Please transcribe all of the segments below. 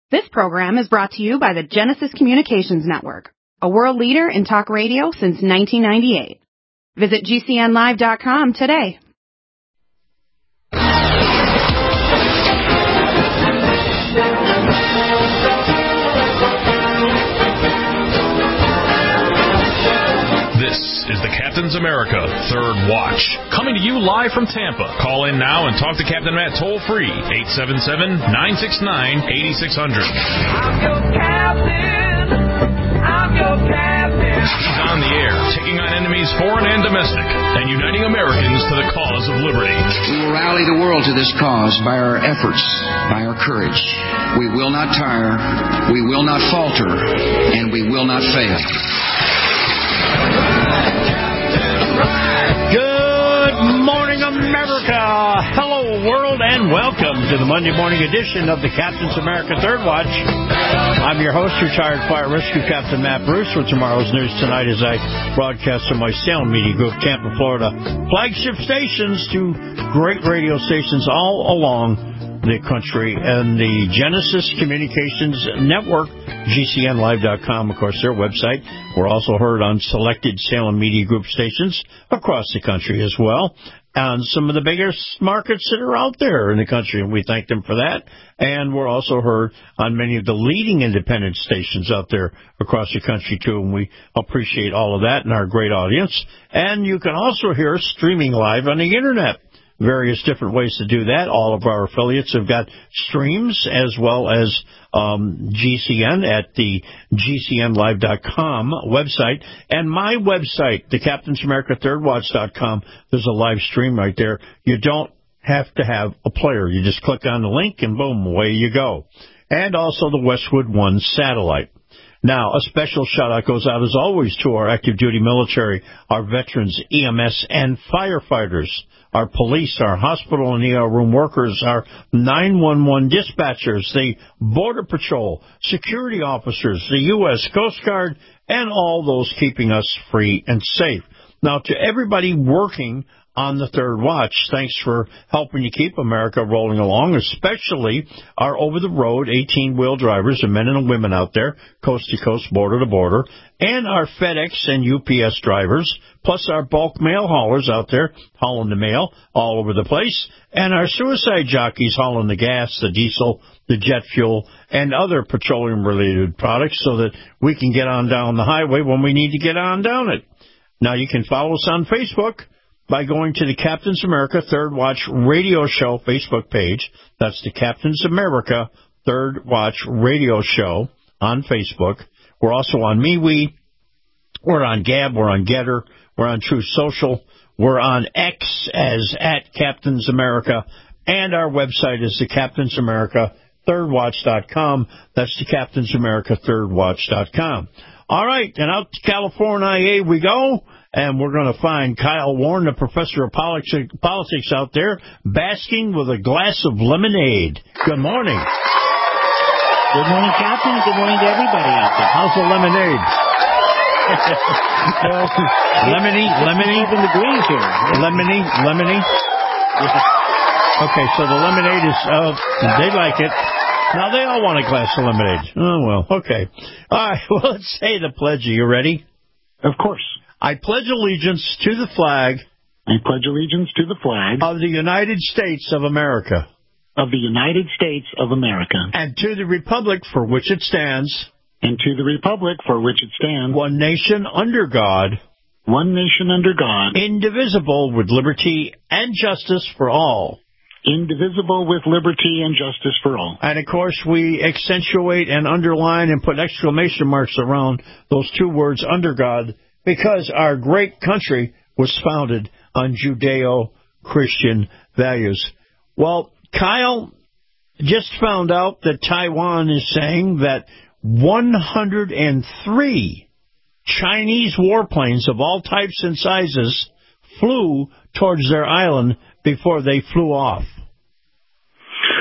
This program is brought to you by the Genesis Communications Network, a world leader in talk radio since 1998. Visit GCNlive.com today. This is the Captain's America Third Watch, coming to you live from Tampa. Call in now and talk to Captain Matt toll-free, 877-969-8600. I'm your captain. I'm your captain. He's on the air, taking on enemies foreign and domestic, and uniting Americans to the cause of liberty. We will rally the world to this cause by our efforts, by our courage. We will not tire, we will not falter, and we will not fail. Good morning, America. Hello, world, and welcome to the Monday morning edition of the Captain's America Third Watch. I'm your host, retired fire rescue Captain Matt Bruce, with tomorrow's news tonight as I broadcast from my Salem Media Group, Tampa, Florida. Flagship stations to great radio stations all along the country, and the Genesis Communications Network, GCNlive.com, of course, their website. We're also heard on selected Salem Media Group stations across the country as well, and some of the biggest markets that are out there in the country, and we thank them for that. And we're also heard on many of the leading independent stations out there across the country, too, and we appreciate all of that and our great audience. And you can also hear us streaming live on the Internet. Various different ways to do that. All of our affiliates have got streams, as well as GCN at the GCNlive.com website. And my website, the CaptainsAmericaThirdWatch.com, there's a live stream right there. You don't have to have a player. You just click on the link and boom, away you go. And also the Westwood One satellite. Now, a special shout-out goes out, as always, to our active-duty military, our veterans, EMS, and firefighters, our police, our hospital and ER room workers, our 911 dispatchers, the Border Patrol, security officers, the U.S. Coast Guard, and all those keeping us free and safe. Now, to everybody working on the Third Watch, thanks for helping to keep America rolling along, especially our over-the-road 18-wheel drivers, and men and women out there, coast to coast, border to border, and our FedEx and UPS drivers, plus our bulk mail haulers out there hauling the mail all over the place, and our suicide jockeys hauling the gas, the diesel, the jet fuel, and other petroleum-related products so that we can get on down the highway when we need to get on down it. Now, you can follow us on Facebook by going to the Captain's America Third Watch Radio Show Facebook page. That's the Captain's America Third Watch Radio Show on Facebook. We're also on MeWe. We're on Gab. We're on Getter. We're on True Social. We're on X as at Captain's America. And our website is the Captain's America ThirdWatch.com. That's the Captain's America ThirdWatch.com. All right, and out to California we go. And we're going to find Kyle Warren, the professor of politics out there, basking with a glass of lemonade. Good morning. Good morning, Captain, and good morning to everybody out there. How's the lemonade? Well, lemony? 7 degrees here. Lemony? Yeah. Okay, so the lemonade is, they like it. Now, they all want a glass of lemonade. Oh, well, okay. All right, well, let's say the pledge. Are you ready? Of course. I pledge allegiance to the flag. I pledge allegiance to the flag of the United States of America. Of the United States of America. And to the republic for which it stands. And to the republic for which it stands. One nation under God. One nation under God. Indivisible with liberty and justice for all. Indivisible with liberty and justice for all. And, of course, we accentuate and underline and put exclamation marks around those two words, under God, because our great country was founded on Judeo-Christian values. Well, Kyle just found out that Taiwan is saying that 103 Chinese warplanes of all types and sizes flew towards their island before they flew off. Well,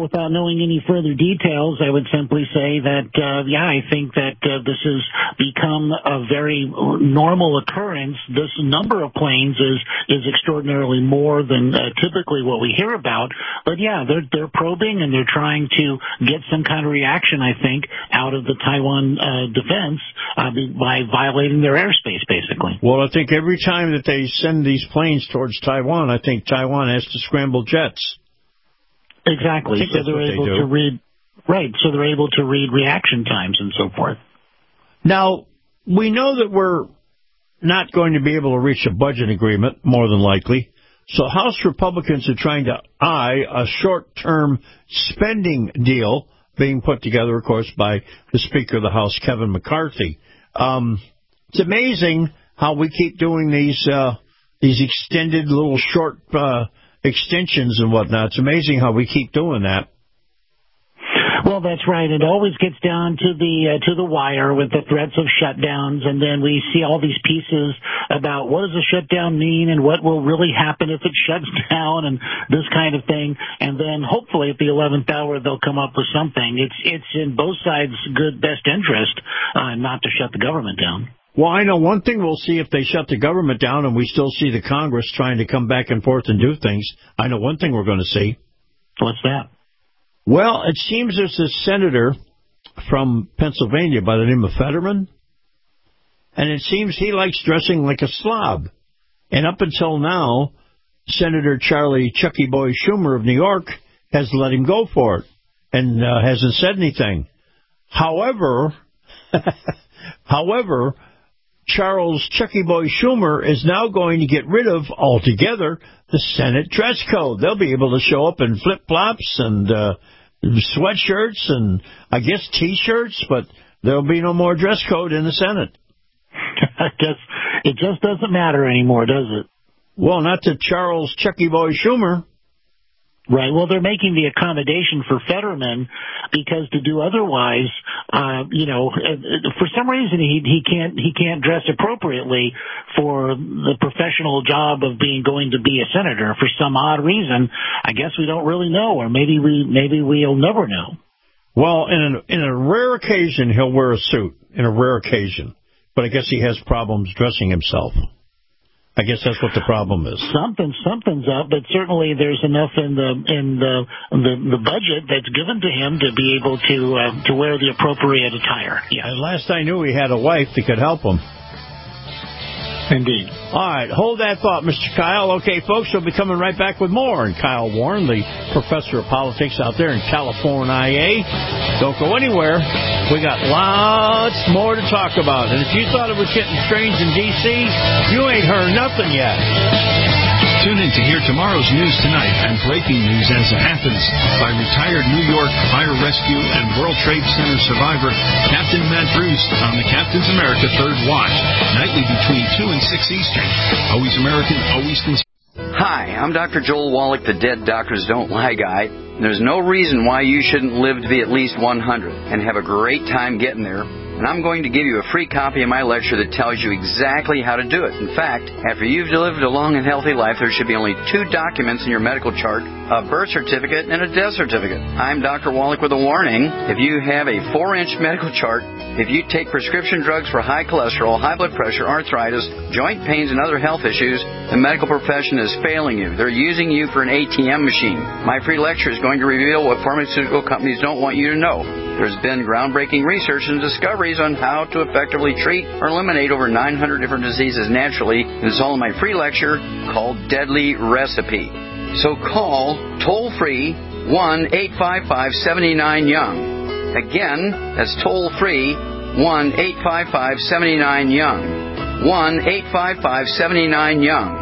without knowing any further details, I would simply say that, I think that this has become a very normal occurrence. This number of planes is extraordinarily more than typically what we hear about. But, they're probing and they're trying to get some kind of reaction, I think, out of the Taiwan defense by violating their airspace, basically. Well, I think every time that they send these planes towards Taiwan, I think Taiwan has to scramble jets. Exactly. So they're able to read, right. So they're able to read reaction times and so forth. Now, we know that we're not going to be able to reach a budget agreement, more than likely. So House Republicans are trying to eye a short-term spending deal being put together, of course, by the Speaker of the House, Kevin McCarthy. It's amazing how we keep doing these extended little short extensions and whatnot. It's amazing how we keep doing that. Well, that's right. It always gets down to the wire with the threats of shutdowns, and then we see all these pieces about what does a shutdown mean and what will really happen if it shuts down and this kind of thing. And then hopefully at the 11th hour they'll come up with something. It's in both sides' best interest not to shut the government down. Well, I know one thing we'll see if they shut the government down and we still see the Congress trying to come back and forth and do things. I know one thing we're going to see. What's that? Well, it seems there's a senator from Pennsylvania by the name of Fetterman, and it seems he likes dressing like a slob. And up until now, Senator Charlie Chucky Boy Schumer of New York has let him go for it and hasn't said anything. However, Charles Chucky Boy Schumer is now going to get rid of altogether the Senate dress code. They'll be able to show up in flip-flops and sweatshirts and, I guess, T-shirts, but there'll be no more dress code in the Senate. It just doesn't matter anymore, does it? Well, not to Charles Chucky Boy Schumer. Right. Well, they're making the accommodation for Fetterman because to do otherwise, for some reason he can't dress appropriately for the professional job of going to be a senator for some odd reason. I guess we don't really know, or maybe we'll never know. Well, in a rare occasion he'll wear a suit. In a rare occasion, but I guess he has problems dressing himself. I guess that's what the problem is. Something's up, but certainly there's enough in the budget that's given to him to be able to wear the appropriate attire. Yeah. And last I knew, he had a wife that could help him. Indeed. All right, hold that thought, Mr. Kyle. Okay, folks, we'll be coming right back with more. And Kyle Warren, the professor of politics out there in California. Don't go anywhere. We got lots more to talk about. And if you thought it was getting strange in D.C., you ain't heard nothing yet. Tune in to hear tomorrow's news tonight and breaking news as it happens by retired New York Fire Rescue and World Trade Center survivor Captain Matt Bruce on the Captain's America Third Watch, nightly between 2 and 6 Eastern. Always American, always conservative. Hi, I'm Dr. Joel Wallach, the Dead Doctors Don't Lie guy. There's no reason why you shouldn't live to be at least 100 and have a great time getting there. And I'm going to give you a free copy of my lecture that tells you exactly how to do it. In fact, after you've lived a long and healthy life, there should be only 2 documents in your medical chart, a birth certificate and a death certificate. I'm Dr. Wallach with a warning. If you have a 4-inch medical chart, if you take prescription drugs for high cholesterol, high blood pressure, arthritis, joint pains, and other health issues, the medical profession is failing you. They're using you for an ATM machine. My free lecture is going to reveal what pharmaceutical companies don't want you to know. There's been groundbreaking research and discoveries on how to effectively treat or eliminate over 900 different diseases naturally. It's all in my free lecture called Deadly Recipe. So call toll-free 1-855-79-YOUNG. Again, that's toll-free 1-855-79-YOUNG. 1-855-79-YOUNG.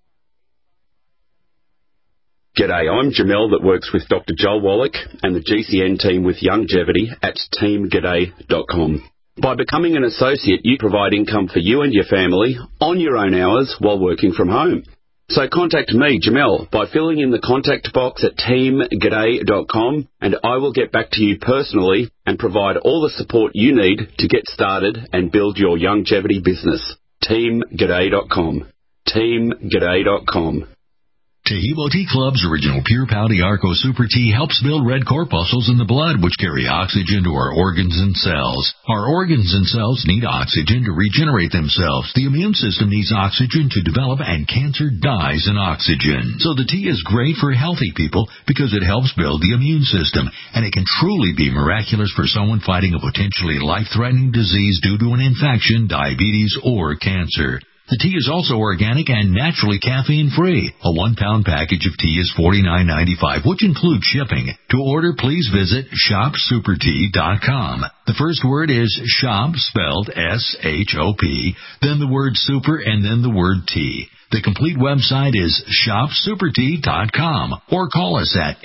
G'day, I'm Jamel that works with Dr. Joel Wallach and the GCN team with Longevity at teamg'day.com. By becoming an associate, you provide income for you and your family on your own hours while working from home. So contact me, Jamel, by filling in the contact box at teamg'day.com and I will get back to you personally and provide all the support you need to get started and build your longevity business. teamg'day.com. teamg'day.com. Tehebo Tea Club's original Pure Pau Arco Super Tea helps build red corpuscles in the blood, which carry oxygen to our organs and cells. Our organs and cells need oxygen to regenerate themselves. The immune system needs oxygen to develop, and cancer dies in oxygen. So the tea is great for healthy people because it helps build the immune system, and it can truly be miraculous for someone fighting a potentially life-threatening disease due to an infection, diabetes, or cancer. The tea is also organic and naturally caffeine-free. A 1-pound package of tea is $49.95, which includes shipping. To order, please visit shopsupertea.com. The first word is shop, spelled S-H-O-P, then the word super, and then the word tea. The complete website is shopsupertea.com, or call us at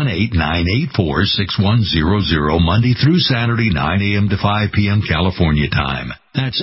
818-984-6100 Monday through Saturday, 9 a.m. to 5 p.m. California time. That's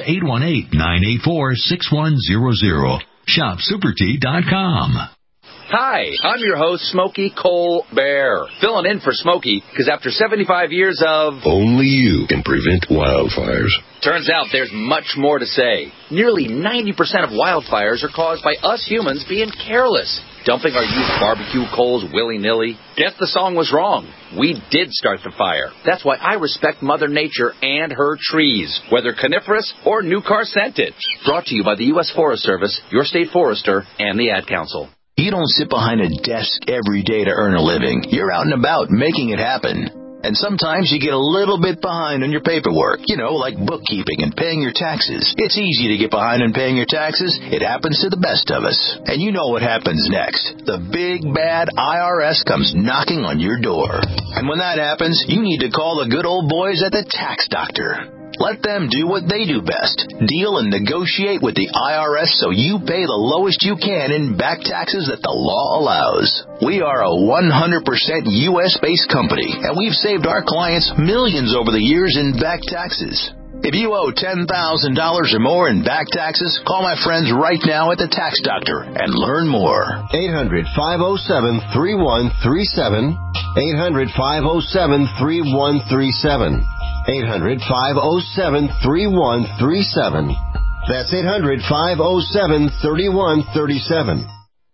818-984-6100. Shopsupertea.com. Hi, I'm your host, Smokey Colbert, filling in for Smokey because after 75 years of... Only you can prevent wildfires. Turns out there's much more to say. Nearly 90% of wildfires are caused by us humans being careless, dumping our used barbecue coals willy-nilly. Guess the song was wrong. We did start the fire. That's why I respect Mother Nature and her trees, whether coniferous or new car scented. Brought to you by the U.S. Forest Service, your state forester, and the Ad Council. You don't sit behind a desk every day to earn a living. You're out and about making it happen. And sometimes you get a little bit behind on your paperwork, like bookkeeping and paying your taxes. It's easy to get behind on paying your taxes. It happens to the best of us. And you know what happens next. The big, bad IRS comes knocking on your door. And when that happens, you need to call the good old boys at the Tax Doctor. Let them do what they do best. Deal and negotiate with the IRS so you pay the lowest you can in back taxes that the law allows. We are a 100% U.S.-based company, and we've saved our clients millions over the years in back taxes. If you owe $10,000 or more in back taxes, call my friends right now at the Tax Doctor and learn more. 800-507-3137. 800-507-3137. 800-507-3137. That's 800-507-3137.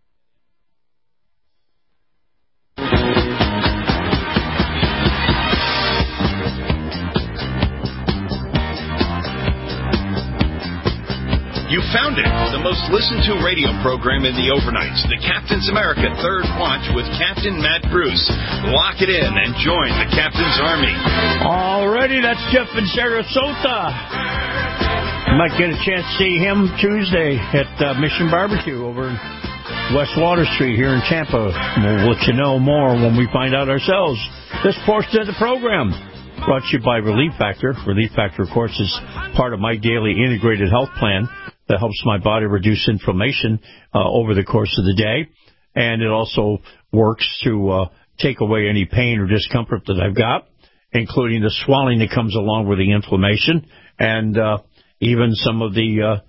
You found it, the most listened to radio program in the overnights, the Captain's America Third Watch with Captain Matt Bruce. Lock it in and join the Captain's Army. Alrighty, that's Jeff in Sarasota. Might get a chance to see him Tuesday at Mission Barbecue over in West Water Street here in Tampa. We'll let you know more when we find out ourselves. This portion of the program brought to you by Relief Factor. Relief Factor, of course, is part of my daily integrated health plan that helps my body reduce inflammation over the course of the day. And it also works to take away any pain or discomfort that I've got, including the swelling that comes along with the inflammation, and even some of the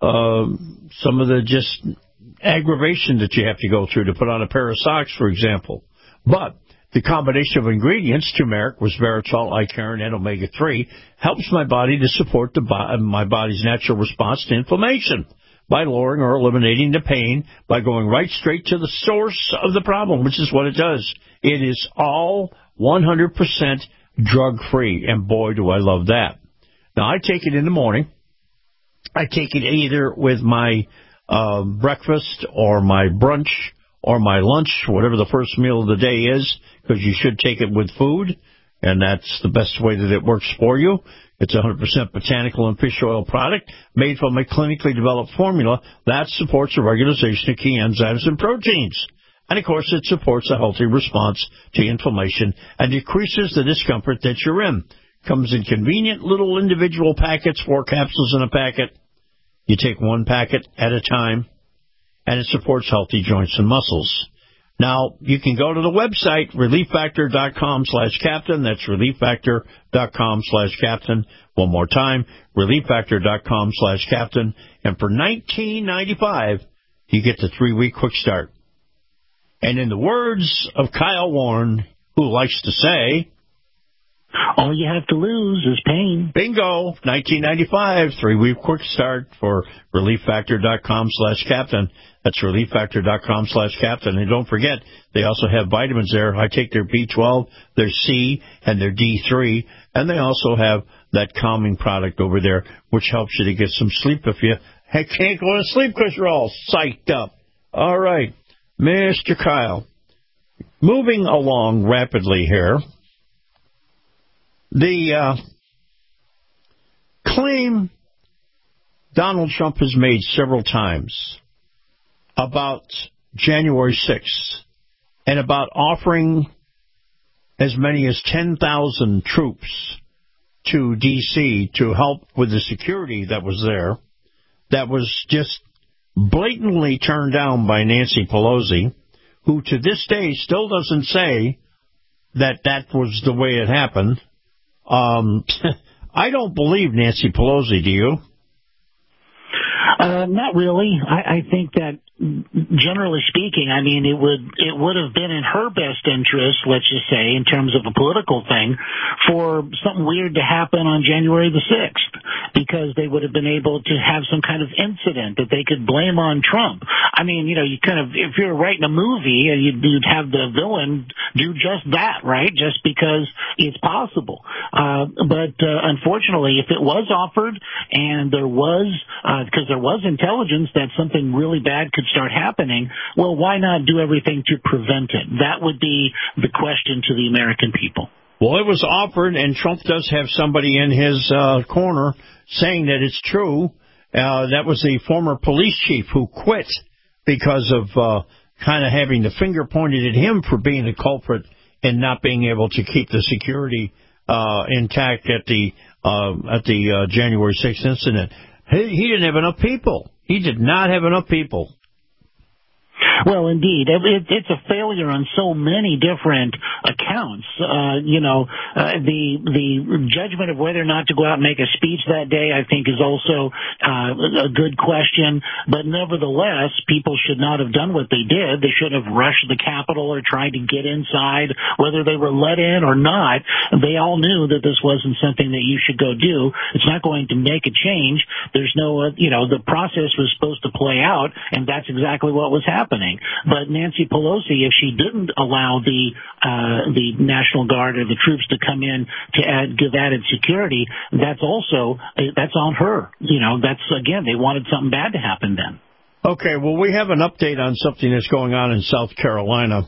just aggravation that you have to go through to put on a pair of socks, for example. But the combination of ingredients, turmeric, resveratrol, icariin, and omega-3, helps my body to support my body's natural response to inflammation by lowering or eliminating the pain by going right straight to the source of the problem, which is what it does. It is all 100% drug-free, and boy, do I love that. Now, I take it in the morning. I take it either with my breakfast or my brunch or my lunch, whatever the first meal of the day is, because you should take it with food, and that's the best way that it works for you. It's 100% botanical and fish oil product made from a clinically developed formula that supports the regularization of key enzymes and proteins. And, of course, it supports a healthy response to inflammation and decreases the discomfort that you're in. Comes in convenient little individual packets, 4 capsules in a packet. You take 1 packet at a time, and it supports healthy joints and muscles. Now, you can go to the website, relieffactor.com/captain. That's relieffactor.com/captain. One more time, relieffactor.com/captain. And for $19.95, you get the 3-week quick start. And in the words of Kyle Warren, who likes to say, All you have to lose is pain. Bingo! 1995, 3-week quick start for ReliefFactor.com/captain. That's ReliefFactor.com/captain. And don't forget, they also have vitamins there. I take their B12, their C, and their D3. And they also have that calming product over there, which helps you to get some sleep if you can't go to sleep because you're all psyched up. All right, Mr. Kyle. Moving along rapidly here. The claim Donald Trump has made several times about January 6th and about offering as many as 10,000 troops to D.C. to help with the security that was there, that was just blatantly turned down by Nancy Pelosi, who to this day still doesn't say that that was the way it happened. I don't believe Nancy Pelosi, do you? Not really. I think that, generally speaking, I mean, it would have been in her best interest, let's just say, in terms of a political thing, for something weird to happen on January the 6th, because they would have been able to have some kind of incident that they could blame on Trump. I mean, you know, you kind of, if you're writing a movie, you'd have the villain do just that, right? Just because it's possible. But unfortunately, if it was offered and there was, because there was intelligence that something really bad could start happening, well, why not do everything to prevent it? That would be the question to the American people. Well, it was offered, and Trump does have somebody in his corner saying that it's true. That was the former police chief who quit because of kind of having the finger pointed at him for being the culprit and not being able to keep the security intact at the January 6th incident. He didn't have enough people. He did not have enough people. Well, indeed. It's a failure on so many different accounts. The judgment of whether or not to go out and make a speech that day, I think, is also a good question. But nevertheless, people should not have done what they did. They should have rushed the Capitol or tried to get inside, whether they were let in or not. They all knew that this wasn't something that you should go do. It's not going to make a change. There's no, the process was supposed to play out, and that's exactly what was happening. But Nancy Pelosi, if she didn't allow the National Guard or the troops to come in to give added security, that's on her. That's, again, they wanted something bad to happen then. Okay, well, we have an update on something that's going on in South Carolina.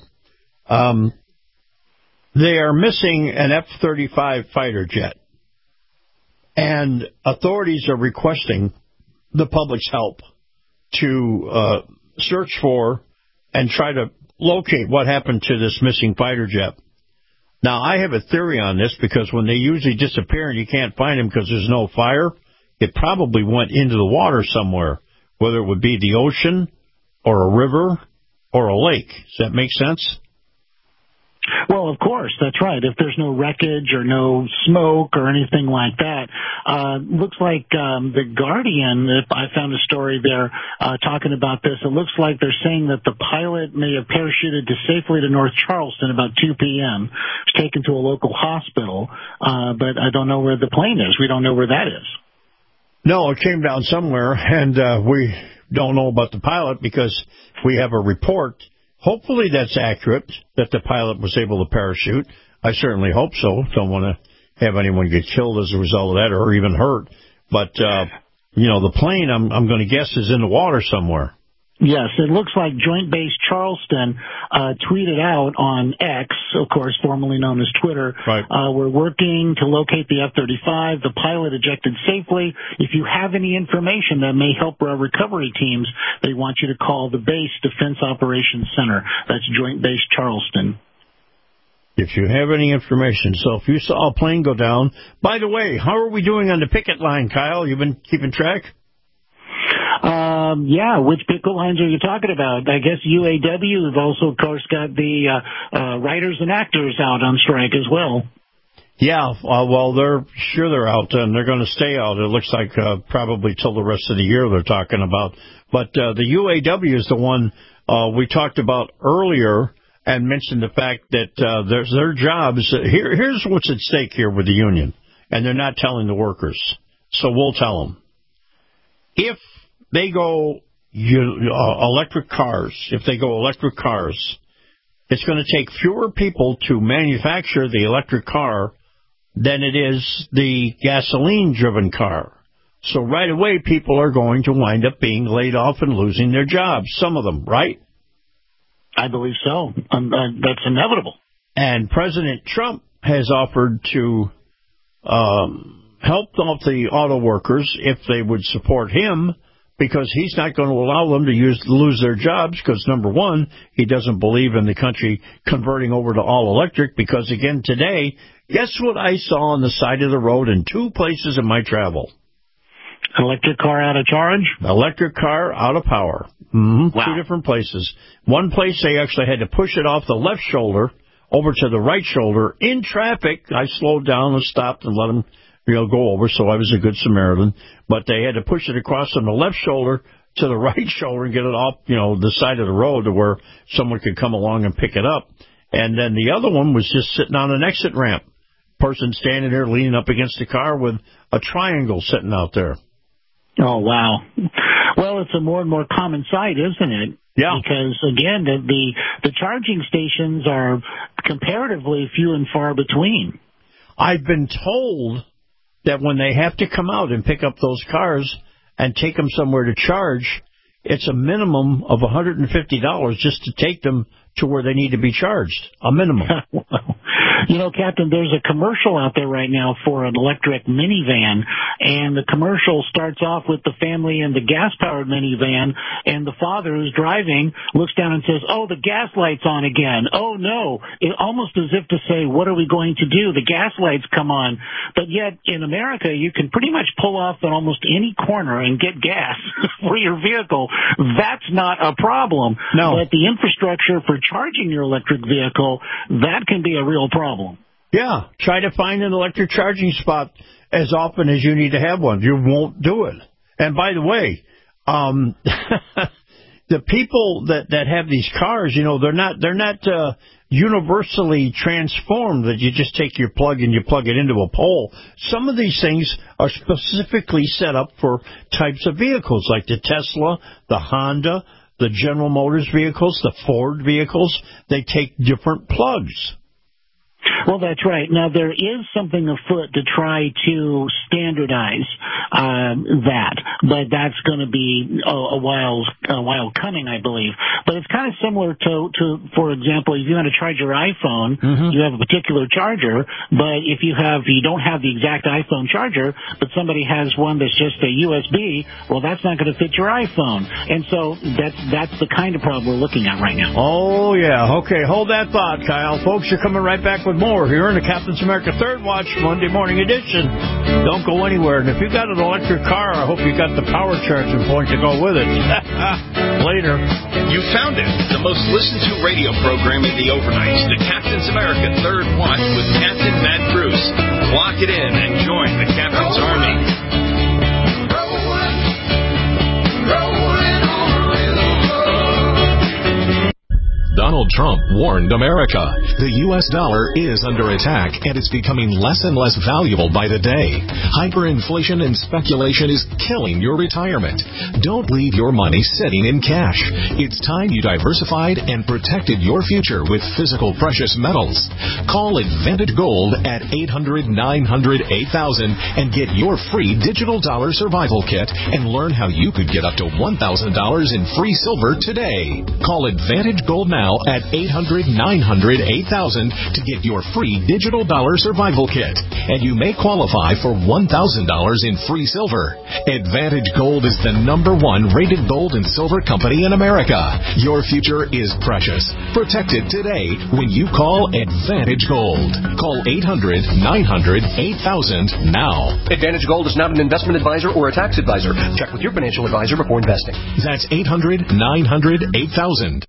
They are missing an F-35 fighter jet, and authorities are requesting the public's help to search for and try to locate what happened to this missing fighter jet. Now, I have a theory on this, because when they usually disappear and you can't find them because there's no fire, it probably went into the water somewhere, whether it would be the ocean or a river or a lake. Does that make sense? Well, of course, that's right. If there's no wreckage or no smoke or anything like that, looks like the Guardian, I found a story there talking about this. It looks like they're saying that the pilot may have parachuted safely to North Charleston about 2 p.m. Was taken to a local hospital, but I don't know where the plane is. We don't know where that is. No, it came down somewhere, and we don't know about the pilot because we have a report. Hopefully that's accurate, that the pilot was able to parachute. I certainly hope so. Don't want to have anyone get killed as a result of that or even hurt. But, the plane, I'm going to guess, is in the water somewhere. Yes, it looks like Joint Base Charleston tweeted out on X, of course, formerly known as Twitter, right. We're working to locate the F-35. The pilot ejected safely. If you have any information that may help our recovery teams, they want you to call the Base Defense Operations Center. That's Joint Base Charleston. If you have any information. So if you saw a plane go down. By the way, how are we doing on the picket line, Kyle? You've been keeping track? Yeah, which picket lines are you talking about? I guess UAW have also, of course, got the writers and actors out on strike as well. Yeah, well, they're out, and they're going to stay out. It looks like probably till the rest of the year they're talking about. But the UAW is the one we talked about earlier, and mentioned the fact that their jobs. Here's what's at stake here with the union, and they're not telling the workers. So we'll tell them. If they go electric cars, it's going to take fewer people to manufacture the electric car than it is the gasoline-driven car. So right away, people are going to wind up being laid off and losing their jobs, some of them, right? I believe so. That's inevitable. And President Trump has offered to help out the auto workers if they would support him, because he's not going to allow them to lose their jobs because, number one, he doesn't believe in the country converting over to all-electric because, again, today, guess what I saw on the side of the road in 2 places in my travel? Electric car out of charge? Electric car out of power. Mm-hmm. Wow. 2 different places. One place they actually had to push it off the left shoulder over to the right shoulder. In traffic, I slowed down and stopped and let them go over, so I was a good Samaritan. But they had to push it across from the left shoulder to the right shoulder and get it off, the side of the road to where someone could come along and pick it up. And then the other one was just sitting on an exit ramp. Person standing there leaning up against the car with a triangle sitting out there. Oh, wow. Well, it's a more and more common sight, isn't it? Yeah. Because, again, the charging stations are comparatively few and far between. I've been told that when they have to come out and pick up those cars and take them somewhere to charge, it's a minimum of $150 just to take them to where they need to be charged. A minimum. Captain, there's a commercial out there right now for an electric minivan, and the commercial starts off with the family in the gas-powered minivan, and the father who's driving looks down and says, "Oh, the gas light's on again. Oh, no." Almost as if to say, what are we going to do? The gas lights come on. But yet, in America, you can pretty much pull off at almost any corner and get gas for your vehicle. That's not a problem. No. But the infrastructure for charging your electric vehicle, that can be a real problem. Yeah, try to find an electric charging spot as often as you need to have one. You won't do it. And by the way, the people that have these cars, they're not universally transformed that you just take your plug and you plug it into a pole. Some of these things are specifically set up for types of vehicles like the Tesla, the Honda, the General Motors vehicles, the Ford vehicles. They take different plugs. Well, that's right. Now, there is something afoot to try to standardize that, but that's going to be a while coming, I believe. But it's kind of similar to for example, if you want to charge your iPhone, you have a particular charger, but if you don't have the exact iPhone charger, but somebody has one that's just a USB, well, that's not going to fit your iPhone. And so that's the kind of problem we're looking at right now. Oh, yeah. Okay, hold that thought, Kyle. Folks, you're coming right back with more here in the Captain's America Third Watch Monday morning edition. Don't go anywhere. And if you got an electric car, I hope you got the power charging point to go with it. Later. You found it. The most listened to radio program in the overnights. The Captain's America Third Watch with Captain Matt Bruce. Lock it in and join the Captain's Army. Donald Trump warned America. The U.S. dollar is under attack, and it's becoming less and less valuable by the day. Hyperinflation and speculation is killing your retirement. Don't leave your money sitting in cash. It's time you diversified and protected your future with physical precious metals. Call Advantage Gold at 800-900-8000 and get your free digital dollar survival kit and learn how you could get up to $1,000 in free silver today. Call Advantage Gold now at 800-900-8000 to get your free digital dollar survival kit, and you may qualify for $1,000 in free silver. Advantage Gold is the #1 rated gold and silver company in America. Your future is precious. Protect it today when you call Advantage Gold. Call 800-900-8000 now. Advantage Gold is not an investment advisor or a tax advisor. Check with your financial advisor before investing. That's 800-900-8000.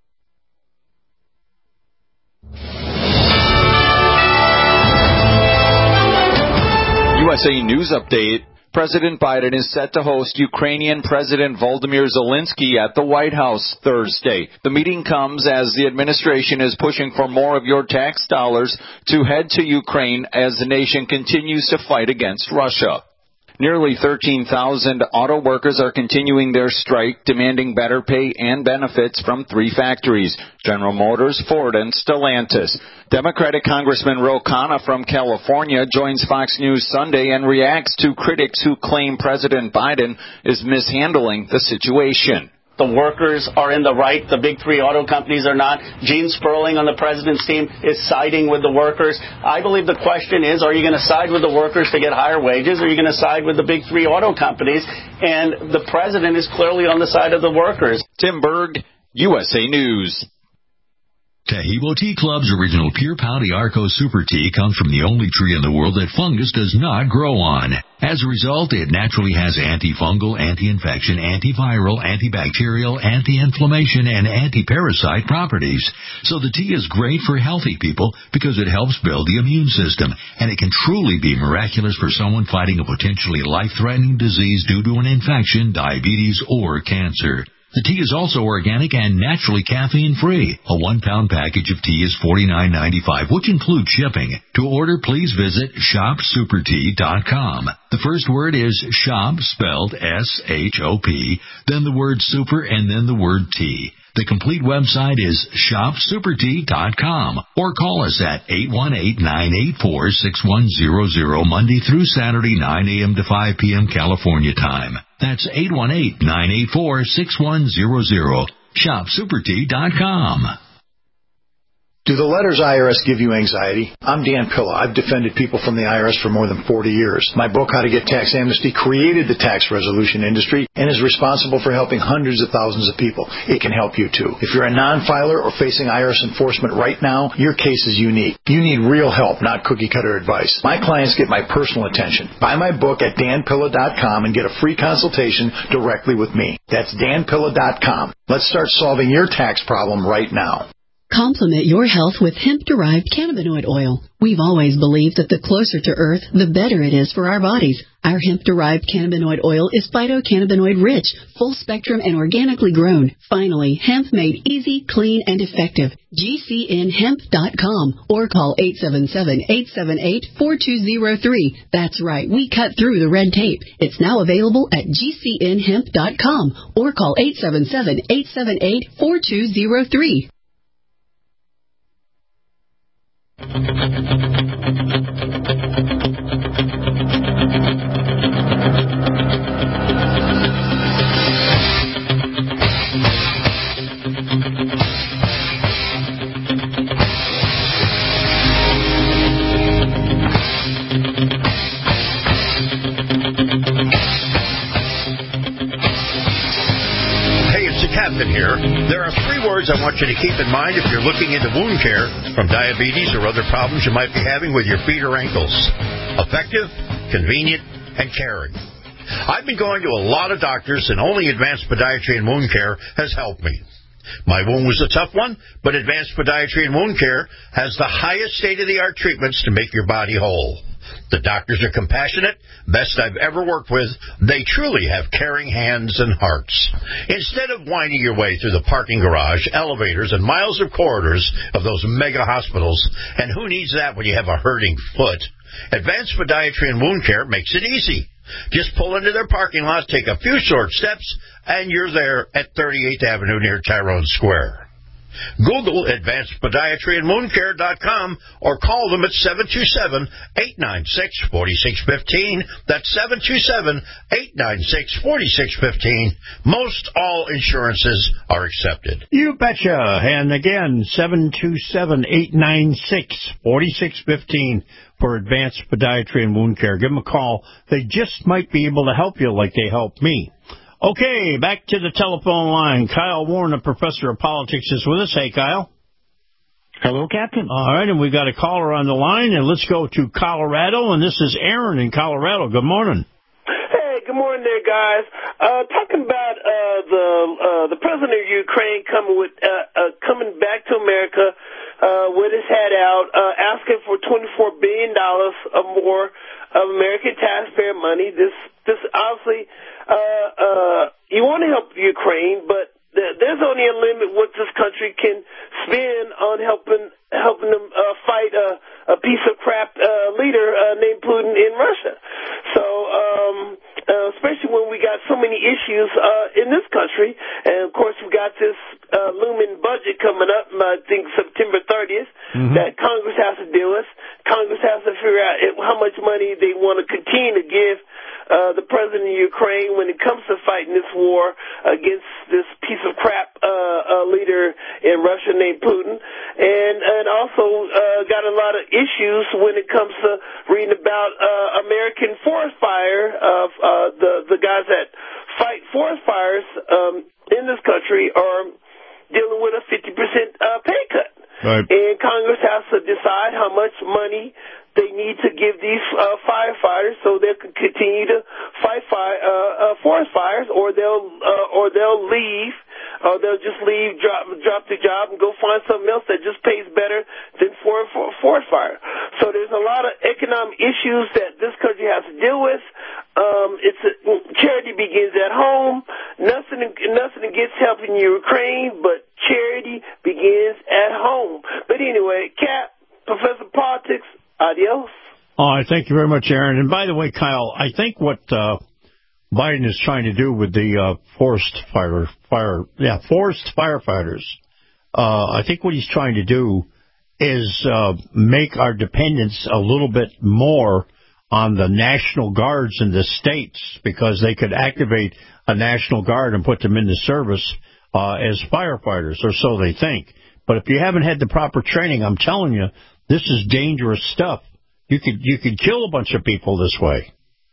USA News Update. President Biden is set to host Ukrainian President Volodymyr Zelensky at the White House Thursday. The meeting comes as the administration is pushing for more of your tax dollars to head to Ukraine as the nation continues to fight against Russia. Nearly 13,000 auto workers are continuing their strike, demanding better pay and benefits from three factories: General Motors, Ford, and Stellantis. Democratic Congressman Ro Khanna from California joins Fox News Sunday and reacts to critics who claim President Biden is mishandling the situation. The workers are in the right. The big three auto companies are not. Gene Sperling on the president's team is siding with the workers. I believe the question is, are you going to side with the workers to get higher wages, or are you going to side with the big three auto companies? And the president is clearly on the side of the workers. Tim Berg, USA News. Taheebo Tea Club's original Pure Pouty Arco Super Tea comes from the only tree in the world that fungus does not grow on. As a result, it naturally has antifungal, anti-infection, antiviral, antibacterial, anti-inflammation, and anti-parasite properties. So the tea is great for healthy people because it helps build the immune system, and it can truly be miraculous for someone fighting a potentially life-threatening disease due to an infection, diabetes, or cancer. The tea is also organic and naturally caffeine-free. A 1-pound package of tea is $49.95, which includes shipping. To order, please visit shopsupertea.com. The first word is shop, spelled S-H-O-P, then the word super, and then the word tea. The complete website is shopsupertea.com, or call us at 818-984-6100 Monday through Saturday, 9 a.m. to 5 p.m. California time. That's 818-984-6100. shopsupertea.com. Do the letters IRS give you anxiety? I'm Dan Pilla. I've defended people from the IRS for more than 40 years. My book, How to Get Tax Amnesty, created the tax resolution industry and is responsible for helping hundreds of thousands of people. It can help you, too. If you're a non-filer or facing IRS enforcement right now, your case is unique. You need real help, not cookie-cutter advice. My clients get my personal attention. Buy my book at danpilla.com and get a free consultation directly with me. That's danpilla.com. Let's start solving your tax problem right now. Complement your health with hemp-derived cannabinoid oil. We've always believed that the closer to Earth, the better it is for our bodies. Our hemp-derived cannabinoid oil is phytocannabinoid-rich, full-spectrum, and organically grown. Finally, hemp made easy, clean, and effective. GCNhemp.com or call 877-878-4203. That's right, we cut through the red tape. It's now available at GCNhemp.com or call 877-878-4203. Captain here. There are 3 words I want you to keep in mind if you're looking into wound care from diabetes or other problems you might be having with your feet or ankles. Effective, convenient, and caring. I've been going to a lot of doctors, and only Advanced Podiatry and Wound Care has helped me. My wound was a tough one, but Advanced Podiatry and Wound Care has the highest state-of-the-art treatments to make your body whole. The doctors are compassionate, best I've ever worked with. They truly have caring hands and hearts. Instead of winding your way through the parking garage, elevators, and miles of corridors of those mega hospitals, and who needs that when you have a hurting foot, Advanced Podiatry and Wound Care makes it easy. Just pull into their parking lot, take a few short steps, and you're there at 38th Avenue near Tyrone Square. Google Advanced Podiatry and WoundCare.com or call them at 727-896-4615. That's 727-896-4615. Most all insurances are accepted. You betcha. And again, 727-896-4615 for Advanced Podiatry and Wound Care. Give them a call. They just might be able to help you like they helped me. Okay, back to the telephone line. Kyle Warren, a professor of politics, is with us. Hey, Kyle. Hello, Captain. All right, and we got a caller on the line, and let's go to Colorado, and this is Aaron in Colorado. Good morning. Hey, good morning there, guys. Talking about the president of Ukraine coming back to America with his head out, asking for $24 billion or more of American taxpayer money. This Ukraine, but there's only a limit what this country can spend on helping them fight a piece of crap leader named Putin in Russia. So, especially when we got so many issues in this country, and of course we got this looming budget coming up, I think September 30th, that Congress has to deal with. Congress has to figure out how much money they want to continue to give the president of Ukraine when it comes to fighting this war against this piece of crap leader in Russia named Putin, and also got a lot of issues when it comes to reading about American forest fire. The guys that fight forest fires in this country are dealing with a 50% pay cut. Right. And Congress has to decide how much money they need to give these firefighters so they can continue to fight forest fires, or they'll leave, or they'll just leave, drop the job, and go find something else that just pays better than for forest fire. So there's a lot of economic issues that this country has to deal with. Charity begins at home. Nothing against helping Ukraine, but charity begins at home. But anyway, Cap, Professor Politics, adios. All right, thank you very much, Aaron. And by the way, Kyle, I think what Biden is trying to do with the forest firefighters, I think what he's trying to do is make our dependence a little bit more on the National Guards in the states, because they could activate a National Guard and put them into service as firefighters, or so they think. But if you haven't had the proper training, I'm telling you, this is dangerous stuff. You could kill a bunch of people this way.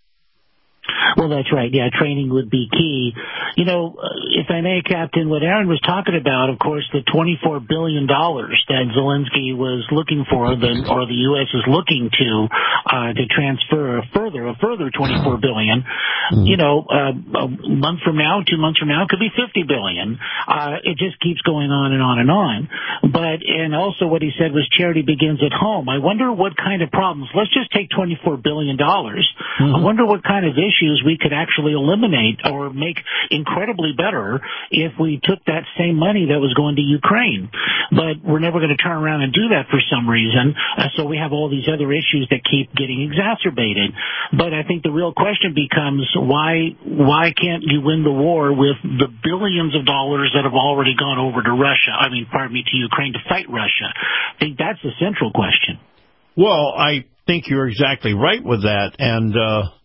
Well, that's right. Yeah, training would be key. You know, if I may, Captain, what Aaron was talking about, of course, the $24 billion that Zelensky was looking for, or the U.S. is looking to transfer a further $24 billion. You know, a month from now, 2 months from now, it could be $50 billion. It just keeps going on and on and on. And also what he said was charity begins at home. I wonder what kind of problems. Let's just take $24 billion. I wonder what kind of issues we could actually eliminate or make incredibly better if we took that same money that was going to Ukraine. But we're never going to turn around and do that for some reason. So we have all these other issues that keep getting exacerbated. But I think the real question becomes, why can't you win the war with the billions of dollars that have already gone over to to Ukraine to fight Russia? I think that's the central question. Well, I think you're exactly right with that. And,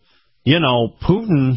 Putin,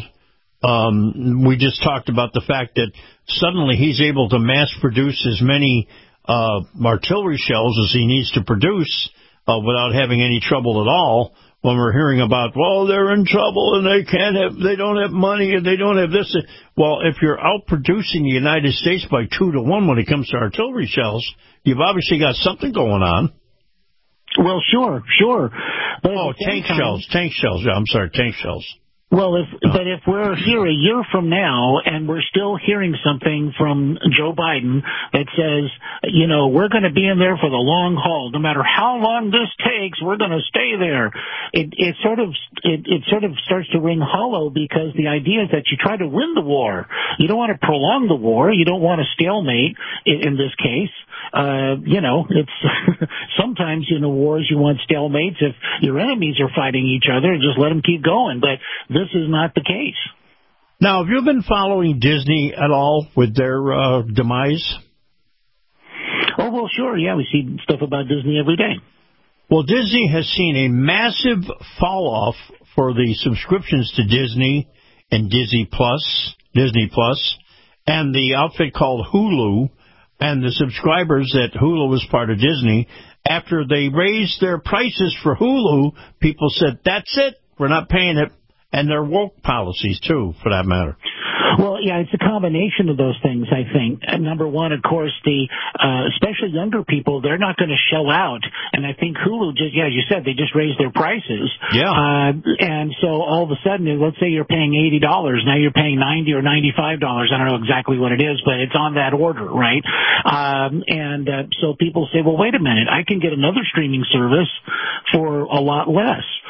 we just talked about the fact that suddenly he's able to mass produce as many artillery shells as he needs to produce without having any trouble at all. When we're hearing about, well, they're in trouble and they don't have money and they don't have this. Well, if you're outproducing the United States by 2-1 when it comes to artillery shells, you've obviously got something going on. Well, sure. But tank shells. Yeah, I'm sorry, tank shells. Well, but if we're here a year from now and we're still hearing something from Joe Biden that says, we're going to be in there for the long haul, no matter how long this takes, we're going to stay there. It sort of starts to ring hollow, because the idea is that you try to win the war. You don't want to prolong the war. You don't want a stalemate in this case. It's sometimes in the wars you want stalemates if your enemies are fighting each other, and just let them keep going. But this is not the case. Now, have you been following Disney at all with their demise? Oh, well, sure. Yeah, we see stuff about Disney every day. Well, Disney has seen a massive fall-off for the subscriptions to Disney and Disney Plus, and the outfit called Hulu, and the subscribers that Hulu is part of Disney. After they raised their prices for Hulu, people said, that's it, we're not paying it. And their woke policies, too, for that matter. Well, yeah, it's a combination of those things, I think. Number one, of course, especially younger people, they're not going to shell out. And I think Hulu, as you said, they just raised their prices. Yeah. And so all of a sudden, let's say you're paying $80, now you're paying $90 or $95. I don't know exactly what it is, but it's on that order, right? So people say, well, wait a minute, I can get another streaming service for a lot less.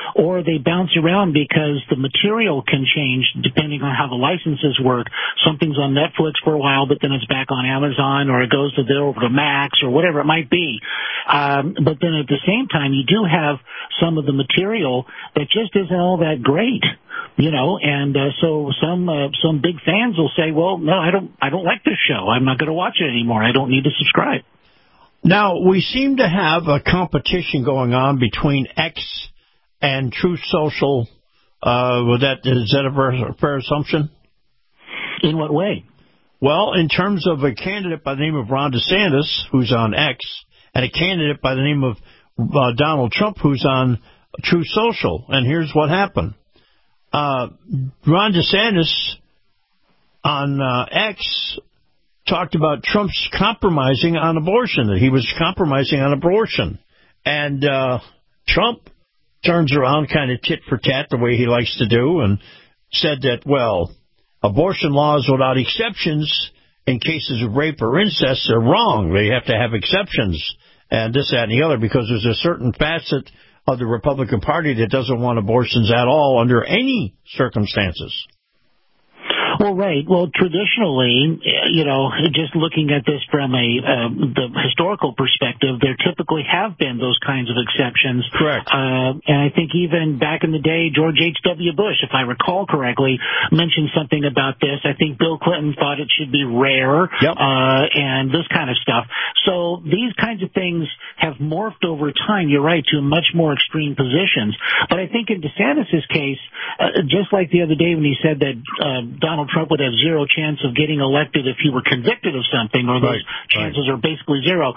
or they bounce around because the material can change depending on how the licenses work. Something's on Netflix for a while, but then it's back on Amazon, or it goes to over to Max, or whatever it might be. But then at the same time, you do have some of the material that just isn't all that great, and so some big fans will say, well, no, I don't like this show. I'm not going to watch it anymore. I don't need to subscribe. Now, we seem to have a competition going on between X and Truth Social. Is that a fair assumption? In what way? Well, in terms of a candidate by the name of Ron DeSantis, who's on X, and a candidate by the name of Donald Trump, who's on Truth Social. And here's what happened. Ron DeSantis on X talked about Trump's compromising on abortion, that he was compromising on abortion. And Trump turns around kind of tit for tat the way he likes to do and said that, well, abortion laws without exceptions in cases of rape or incest are wrong. They have to have exceptions and this, that, and the other, because there's a certain facet of the Republican Party that doesn't want abortions at all under any circumstances. Well, right. Well, traditionally, just looking at this from the historical perspective, there typically have been those kinds of exceptions. Correct. And I think even back in the day, George H.W. Bush, if I recall correctly, mentioned something about this. I think Bill Clinton thought it should be rare, and this kind of stuff. So these kinds of things have morphed over time, you're right, to much more extreme positions. But I think in DeSantis' case, just like the other day when he said that Donald Trump would have zero chance of getting elected if he were convicted of something, or those chances are basically zero,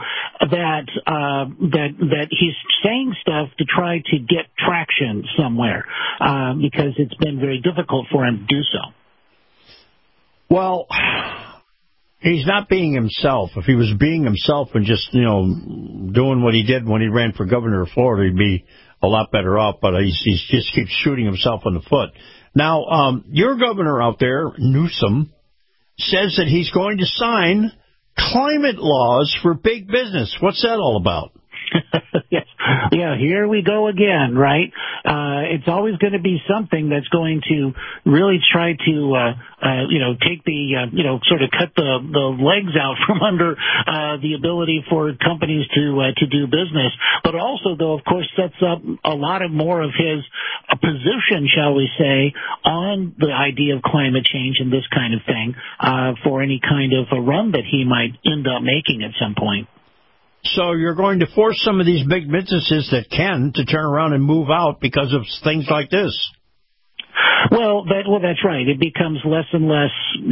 that he's saying stuff to try to get traction somewhere, because it's been very difficult for him to do so. Well, he's not being himself. If he was being himself and just, doing what he did when he ran for governor of Florida, he'd be a lot better off, but he just keeps shooting himself in the foot. Now, your governor out there, Newsom, says that he's going to sign climate laws for big business. What's that all about? Yes. Yeah, here we go again, right? It's always going to be something that's going to really try to, take the, sort of cut the legs out from under the ability for companies to do business. But also, though, of course, sets up a lot of more of his position, shall we say, on the idea of climate change and this kind of thing for any kind of a run that he might end up making at some point. So you're going to force some of these big businesses that can to turn around and move out because of things like this. Well, that's right. It becomes less and less,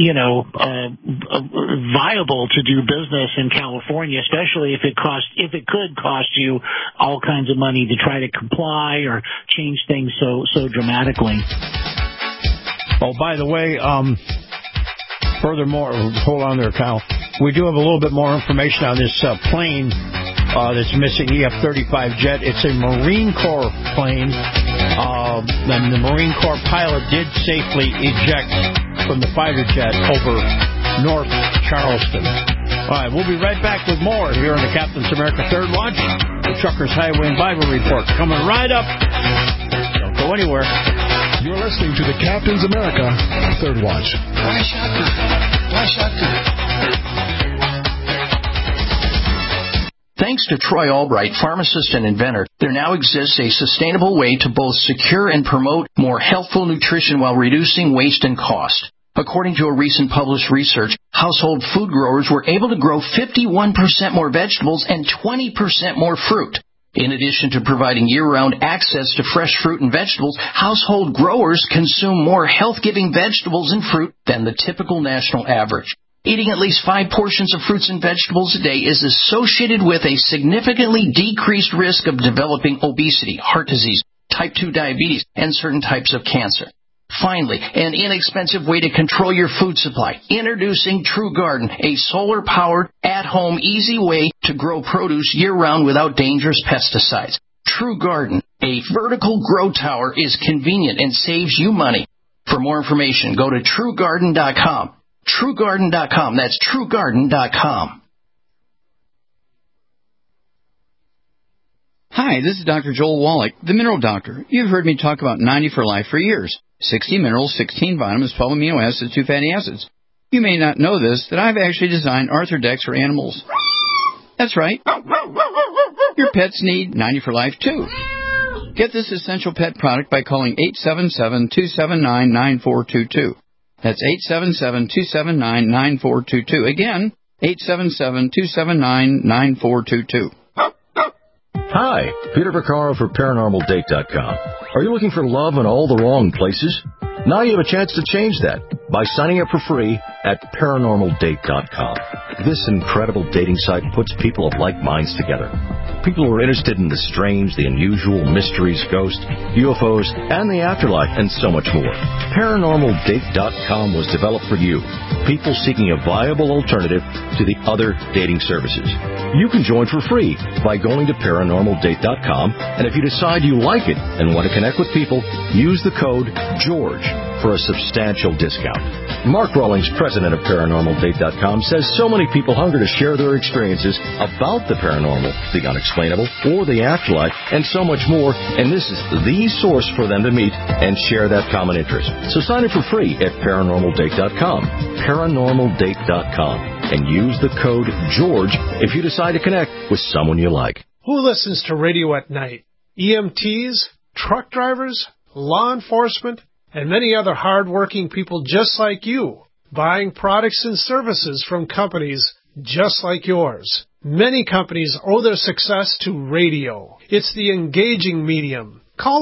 viable to do business in California, especially if it could cost you all kinds of money to try to comply or change things so dramatically. Oh, by the way, furthermore, hold on there, Kyle. We do have a little bit more information on this plane that's missing, EF-35 jet. It's a Marine Corps plane, and the Marine Corps pilot did safely eject from the fighter jet over North Charleston. All right, we'll be right back with more here on the Captain's America Third Watch, the Truckers Highway and Bible Report, coming right up. Don't go anywhere. You're listening to the Captain's America Third Watch. Why shotgun? Why shotgun? Thanks to Troy Albright, pharmacist and inventor, there now exists a sustainable way to both secure and promote more healthful nutrition while reducing waste and cost. According to a recent published research, household food growers were able to grow 51% more vegetables and 20% more fruit. In addition to providing year-round access to fresh fruit and vegetables, household growers consume more health-giving vegetables and fruit than the typical national average. Eating at least 5 portions of fruits and vegetables a day is associated with a significantly decreased risk of developing obesity, heart disease, type 2 diabetes, and certain types of cancer. Finally, an inexpensive way to control your food supply. Introducing True Garden, a solar-powered, at-home, easy way to grow produce year-round without dangerous pesticides. True Garden, a vertical grow tower, is convenient and saves you money. For more information, go to TrueGarden.com. TrueGarden.com. That's TrueGarden.com. Hi, this is Dr. Joel Wallach, the Mineral Doctor. You've heard me talk about 90 for Life for years. 60 minerals, 16 vitamins, 12 amino acids, 2 fatty acids. You may not know this, that I've actually designed Arthrodex for animals. That's right. Your pets need 90 for Life, too. Get this essential pet product by calling 877-279-9422. That's 877-279-9422. Again, 877-279-9422. Hi, Peter Vaccaro for ParanormalDate.com. Are you looking for love in all the wrong places? Now you have a chance to change that by signing up for free at ParanormalDate.com. This incredible dating site puts people of like minds together. People who are interested in the strange, the unusual, mysteries, ghosts, UFOs, and the afterlife, and so much more. ParanormalDate.com was developed for you, people seeking a viable alternative to the other dating services. You can join for free by going to ParanormalDate.com, and if you decide you like it and want to connect with people, use the code GEORGE for a substantial discount. Mark Rawlings, president of ParanormalDate.com, says so many people hunger to share their experiences about the paranormal, the unexplainable, or the afterlife, and so much more, and this is the source for them to meet and share that common interest. So sign up for free at ParanormalDate.com, ParanormalDate.com, and use the code GEORGE if you decide to connect with someone you like. Who listens to radio at night? EMTs, truck drivers, law enforcement, and many other hard-working people just like you, buying products and services from companies just like yours. Many companies owe their success to radio. It's the engaging medium. Call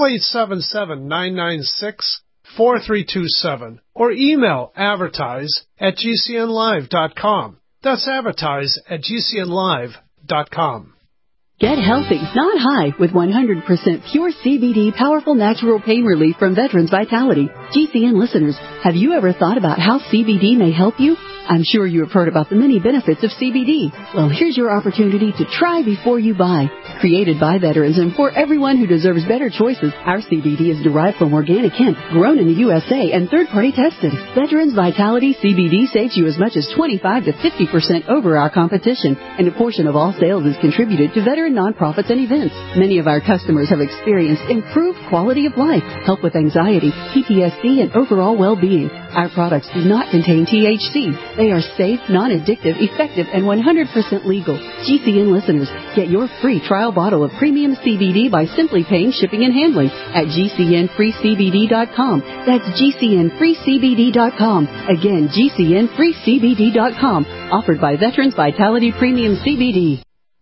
877-996-4327 or email advertise@gcnlive.com. That's advertise@gcnlive.com. Get healthy, not high, with 100% pure CBD powerful natural pain relief from Veterans Vitality. GCN listeners, have you ever thought about how CBD may help you? I'm sure you have heard about the many benefits of CBD. Well, here's your opportunity to try before you buy. Created by veterans and for everyone who deserves better choices, our CBD is derived from organic hemp, grown in the USA, and third-party tested. Veterans Vitality CBD saves you as much as 25 to 50% over our competition, and a portion of all sales is contributed to veteran nonprofits and events. Many of our customers have experienced improved quality of life, help with anxiety, PTSD, and overall well-being. Our products do not contain THC. They are safe, non-addictive, effective, and 100% legal. GCN listeners, get your free trial bottle of premium CBD by simply paying shipping and handling at GCNFreeCBD.com. That's GCNFreeCBD.com. Again, GCNFreeCBD.com. Offered by Veterans Vitality Premium CBD.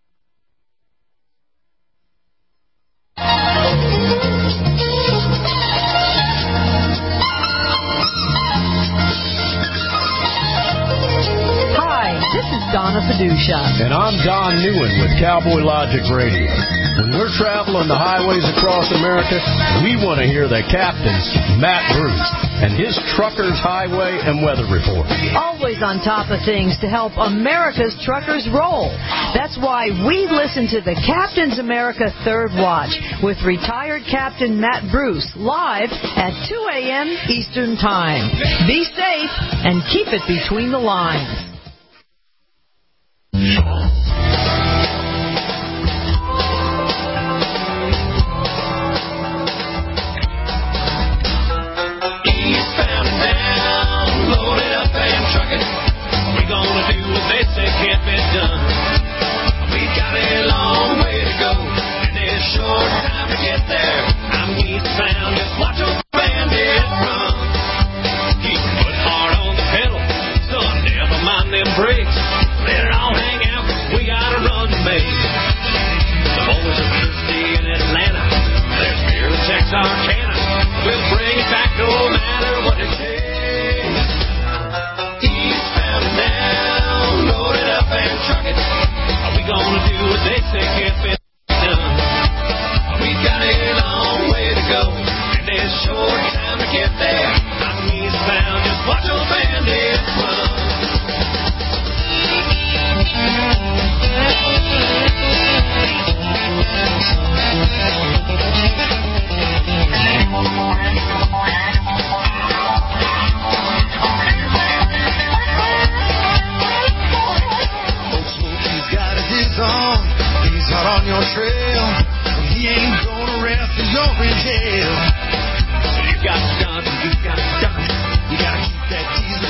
Donna Padusha. And I'm Don Newen with Cowboy Logic Radio. When we're traveling the highways across America, we want to hear the captain, Matt Bruce, and his Truckers Highway and Weather Report. Always on top of things to help America's truckers roll. That's why we listen to the Captain's America Third Watch with retired Captain Matt Bruce live at 2 a.m. Eastern Time. Be safe and keep it between the lines.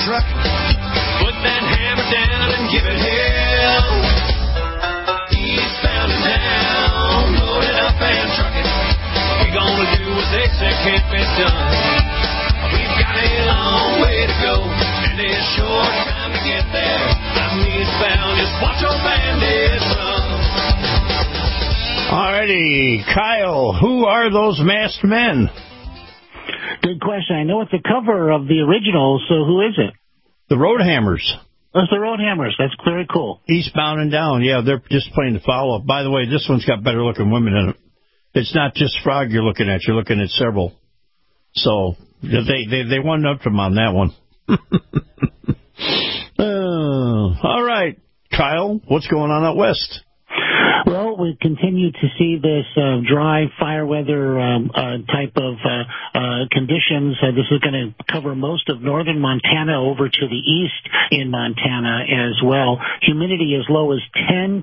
truck. Put that hammer down and give it hell. Eastbound and down, load it up and truck it. We're gonna do what they say can't be done. We've got a long way to go, and a short time to get there. I'm eastbound, just watch old bandits run. Alrighty, Kyle, who are those masked men? Good question. I know it's a cover of the original, so who is it? The Roadhammers. That's the Roadhammers. That's very cool. Eastbound and down. Yeah, they're just playing the follow-up. By the way, this one's got better-looking women in it. It's not just Frog you're looking at. You're looking at several. So they one-upped them on that one. All right, Kyle, what's going on out west? Well, we continue to see this dry fire weather type of conditions. This is going to cover most of northern Montana over to the east in Montana as well. Humidity as low as 10%.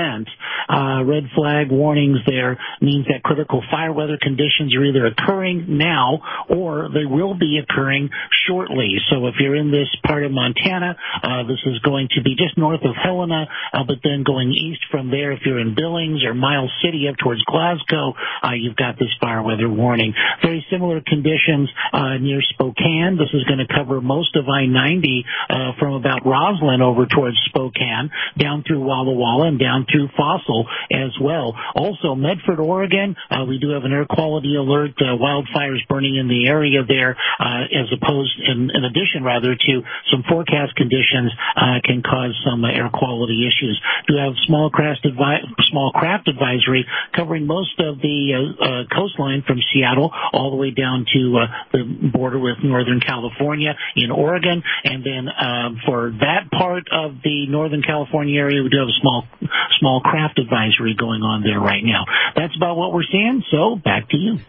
Red flag warnings there means that critical fire weather conditions are either occurring now or they will be occurring shortly. So if you're in this part of Montana, this is going to be just north of Helena, but then going east from there. If you're in Billings or Miles City up towards Glasgow, you've got this fire weather warning. Very similar conditions near Spokane. This is going to cover most of I-90 from about Roslyn over towards Spokane, down through Walla Walla and down through Fossil as well. Also, Medford, Oregon, we do have an air quality alert, wildfires burning in the area there, as opposed, in addition rather, to some forecast conditions can cause some air quality issues. We have small craft advisory covering most of the coastline from Seattle all the way down to the border with Northern California in Oregon. And then for that part of the Northern California area, we do have a small craft advisory going on there right now. That's about what we're seeing, so back to you.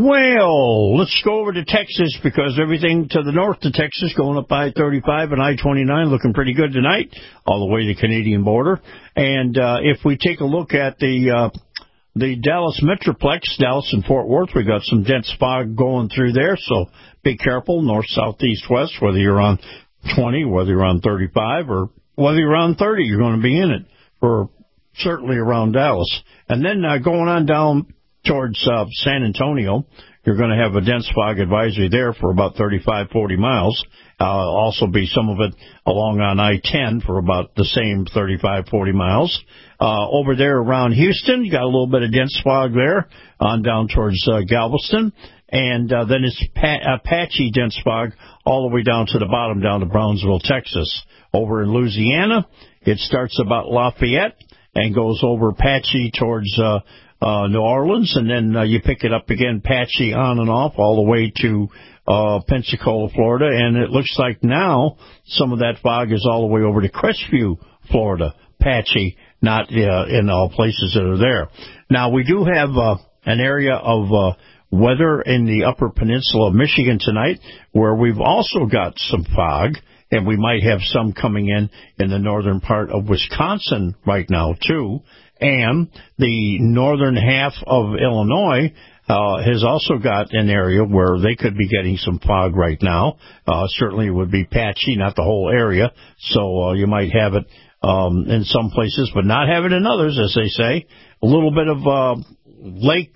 Well, let's go over to Texas because everything to the north of Texas going up I-35 and I-29 looking pretty good tonight, all the way to the Canadian border. And if we take a look at the Dallas Metroplex, Dallas and Fort Worth, we got some dense fog going through there, so be careful, north, south, east, west, whether you're on 20, whether you're on 35, or whether you're on 30, you're going to be in it for certainly around Dallas. And then going on down towards San Antonio, you're going to have a dense fog advisory there for about 35, 40 miles. Also be some of it along on I-10 for about the same 35, 40 miles. Over there around Houston, you got a little bit of dense fog there on down towards Galveston. And then it's patchy dense fog all the way down to the bottom, down to Brownsville, Texas. Over in Louisiana, it starts about Lafayette and goes over patchy towards New Orleans, and then you pick it up again, patchy on and off, all the way to Pensacola, Florida, and it looks like now some of that fog is all the way over to Crestview, Florida, patchy, not in all places that are there. Now, we do have an area of weather in the Upper Peninsula of Michigan tonight, where we've also got some fog, and we might have some coming in the northern part of Wisconsin right now, too. And the northern half of Illinois has also got an area where they could be getting some fog right now. Certainly it would be patchy, not the whole area. So you might have it in some places, but not have it in others, as they say. A little bit of lake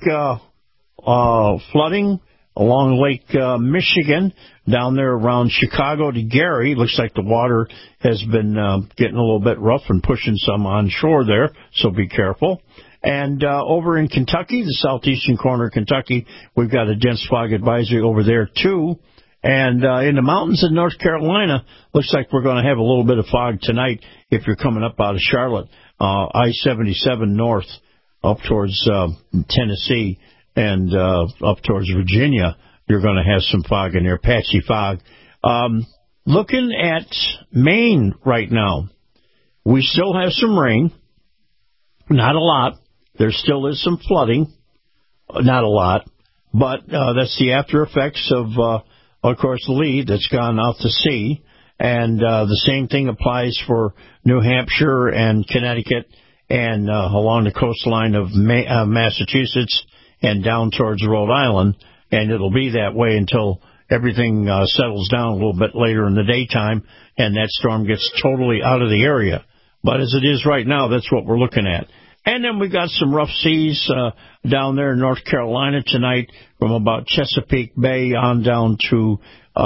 flooding along Lake Michigan, down there around Chicago to Gary. Looks like the water has been getting a little bit rough and pushing some on shore there, so be careful. And over in Kentucky, the southeastern corner of Kentucky, we've got a dense fog advisory over there, too. And in the mountains in North Carolina, looks like we're going to have a little bit of fog tonight if you're coming up out of Charlotte. I-77 north up towards Tennessee and up towards Virginia, you're going to have some fog in there, patchy fog. Looking at Maine right now, we still have some rain, not a lot. There still is some flooding, not a lot, but that's the after effects of course, Lee that's gone out to sea, and the same thing applies for New Hampshire and Connecticut and along the coastline of Massachusetts and down towards Rhode Island, and it'll be that way until everything settles down a little bit later in the daytime, and that storm gets totally out of the area. But as it is right now, that's what we're looking at. And then we got some rough seas down there in North Carolina tonight, from about Chesapeake Bay on down to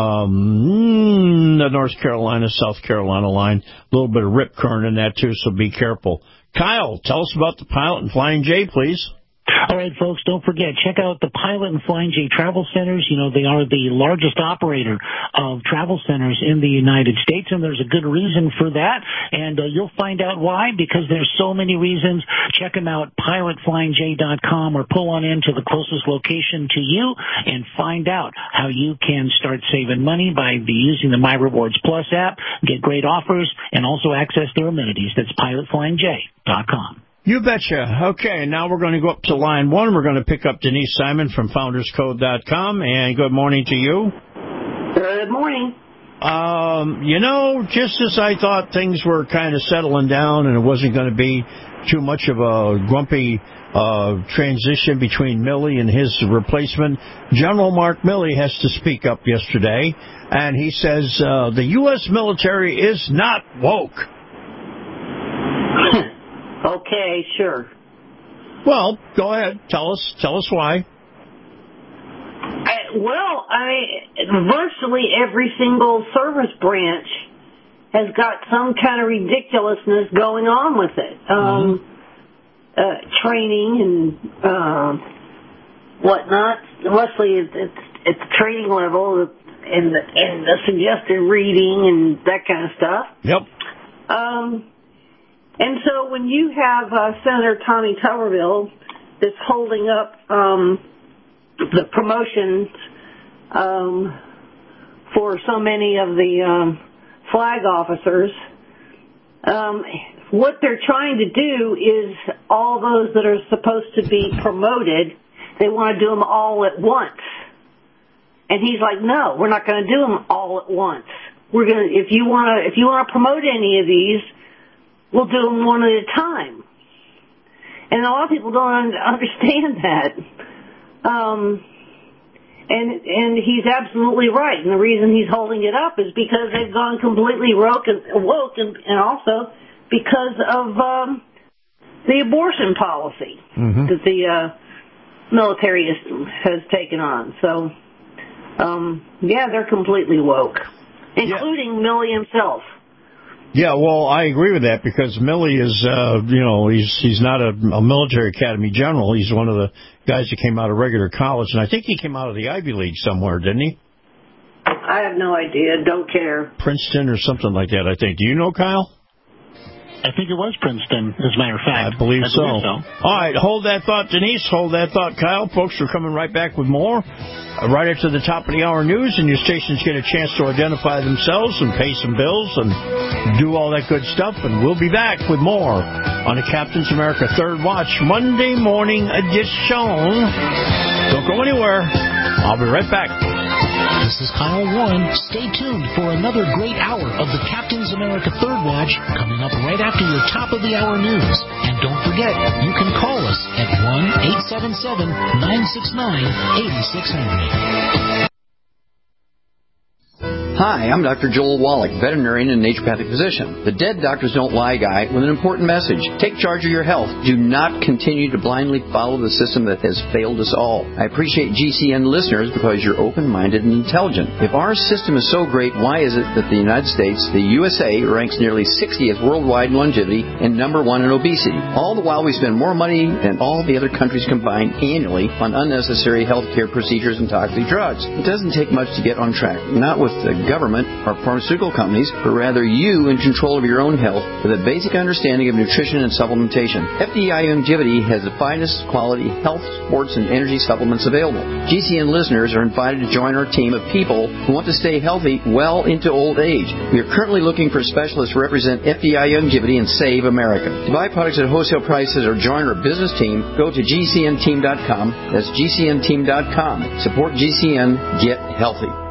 the North Carolina, South Carolina line. A little bit of rip current in that, too, so be careful. Kyle, tell us about the Pilot and Flying J, please. All right, folks, don't forget, check out the Pilot and Flying J Travel Centers. You know, they are the largest operator of travel centers in the United States, and there's a good reason for that, and you'll find out why, because there's so many reasons. Check them out, pilotflyingj.com, or pull on in to the closest location to you and find out how you can start saving money by using the My Rewards Plus app, get great offers, and also access their amenities. That's pilotflyingj.com. You betcha. Okay, now we're going to go up to line one. We're going to pick up Denise Simon from founderscode.com. And good morning to you. Good morning. You know, just as I thought things were kind of settling down and it wasn't going to be too much of a grumpy transition between Milley and his replacement, General Mark Milley has to speak up yesterday. And he says the U.S. military is not woke. Okay, sure. Well, go ahead. Tell us why. Virtually every single service branch has got some kind of ridiculousness going on with it. Training and whatnot. Mostly it's at the training level and the suggested reading and that kind of stuff. Yep. And so when you have Senator Tommy Tuberville that's holding up the promotions for so many of the flag officers, what they're trying to do is all those that are supposed to be promoted, they want to do them all at once. And he's like, no, we're not going to do them all at once. We're going to, if you want to promote any of these, we'll do them one at a time. And a lot of people don't understand that. And he's absolutely right. And the reason he's holding it up is because they've gone completely woke and also because of the abortion policy that the military has taken on. So, they're completely woke, including Milley himself. Yeah, well, I agree with that because Milley is, he's not a military academy general. He's one of the guys that came out of regular college, and I think he came out of the Ivy League somewhere, didn't he? I have no idea. Don't care. Princeton or something like that, I think. Do you know, Kyle? I think it was Princeton, as a matter of fact. I believe so. All right, hold that thought, Denise. Hold that thought, Kyle. Folks, we're coming right back with more. Right after the top of the hour news, and your stations get a chance to identify themselves and pay some bills and do all that good stuff. And we'll be back with more on the Captain's America Third Watch Monday morning edition. Don't go anywhere. I'll be right back. This is Kyle Warren. Stay tuned for another great hour of the Captain's America Third Watch coming up right after your top of the hour news. And don't forget, you can call us at 1-877-969-8600. Hi, I'm Dr. Joel Wallach, veterinarian and naturopathic physician. The Dead Doctors Don't Lie guy with an important message. Take charge of your health. Do not continue to blindly follow the system that has failed us all. I appreciate GCN listeners because you're open-minded and intelligent. If our system is so great, why is it that the United States, the USA, ranks nearly 60th worldwide in longevity and number one in obesity? All the while we spend more money than all the other countries combined annually on unnecessary healthcare procedures and toxic drugs. It doesn't take much to get on track. Not with the government or pharmaceutical companies, but rather you in control of your own health with a basic understanding of nutrition and supplementation. FDI Longevity has the finest quality health, sports, and energy supplements available. GCN listeners are invited to join our team of people who want to stay healthy well into old age. We are currently looking for specialists to represent FDI Longevity and Save America. To buy products at wholesale prices or join our business team, go to GCNteam.com. That's GCNteam.com. Support GCN. Get healthy.